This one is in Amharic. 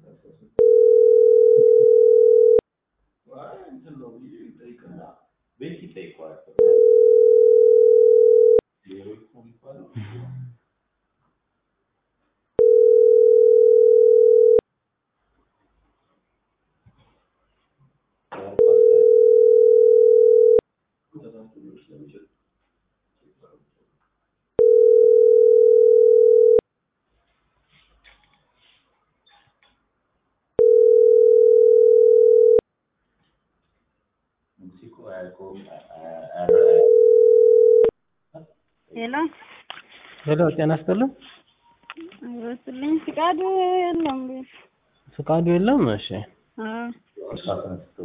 Hello. ሄሎ ጤና ይስጥልኝ። ወስልኝ ፍቃዱ የለም። ፍቃዱ የለም። እሺ አዎ